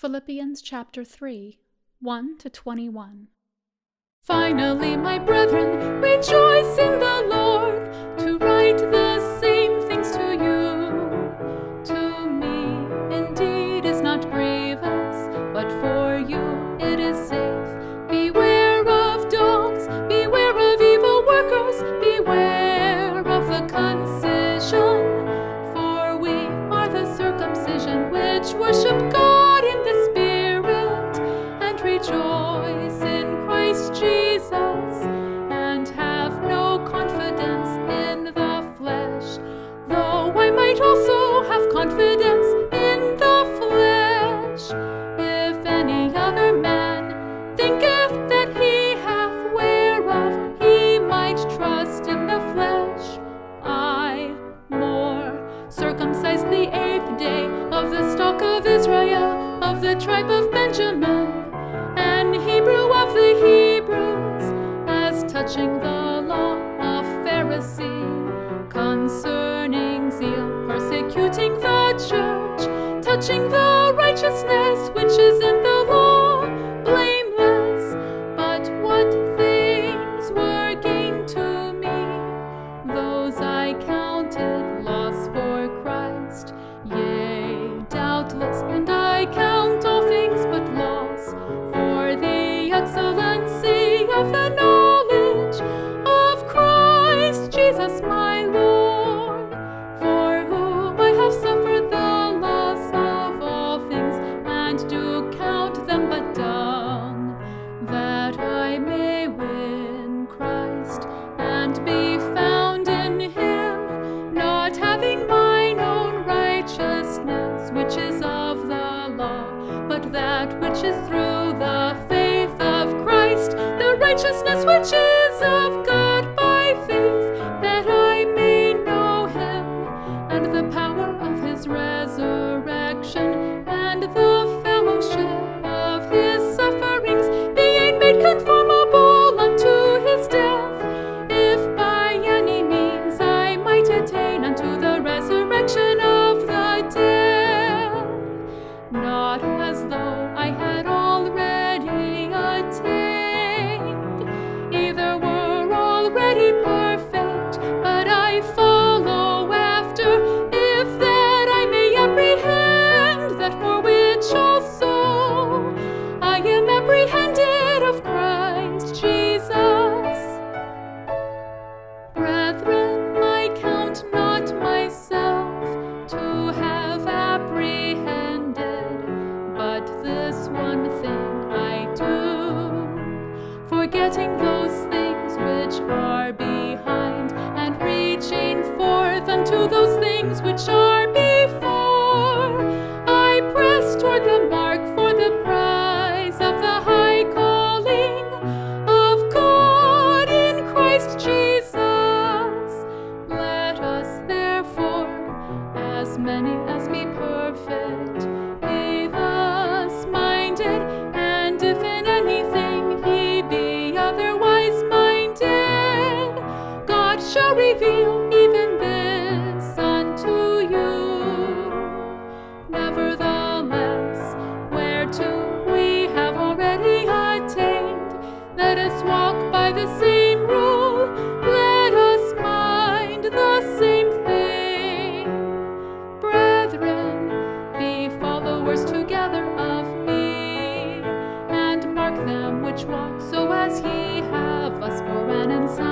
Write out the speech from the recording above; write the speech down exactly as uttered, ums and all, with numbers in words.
Philippians chapter three, one to twenty-one. Finally, my brethren, rejoice in the Lord. To write the same things to you, to me indeed is not grievous, but for you it is safe. Beware of dogs, beware of evil workers, beware of the concision, for we are the circumcision which worship God in the Spirit, and rejoice in Christ Jesus, and have no confidence in the flesh, though I might also have confidence in the flesh. If any other man thinketh that he hath whereof he might trust in the flesh, I more, circumcised the eighth day, of the stock of Israel, of the tribe of Benjamin, and Hebrew of the Hebrews, as touching the law of Pharisee, concerning zeal, persecuting the church, touching the righteousness which is in the law, blameless. But what things were gain to me, those I counted loss for Christ. Yea, doubtless, and I count all things but loss, for the excellency of the knowledge of Christ Jesus my Lord, for whom I have suffered the loss of all things, and do count them but dung, that I may win Christ, and be found in him, not having mine own righteousness, which is of the law, but that which is through the faith of Christ, the righteousness which is of God by faith, that I may know him, and the power of his resurrection, and the fellowship of his sufferings, being made conformable unto his death, if by any means I might attain unto the resurrection of the dead, not as though I had already attained, either were already perfect, but I follow after, if that I may apprehend that for which also I am apprehended of Christ Jesus. Brethren, I count not myself to have apprehended, but this one thing I do, forgetting those things which are behind, and reaching forth unto those things which are before, I press toward the mark for the prize of the high calling of God in Christ Jesus. Let us therefore, as many as be perfect, be thus minded, and if in anything he be otherwise minded, God shall reveal even this unto you. Nevertheless, whereto we have already attained, let us walk by the same rule, let us mind the same thing. Brethren, be followers together of me, and mark them which walk so as ye have us for an ensign.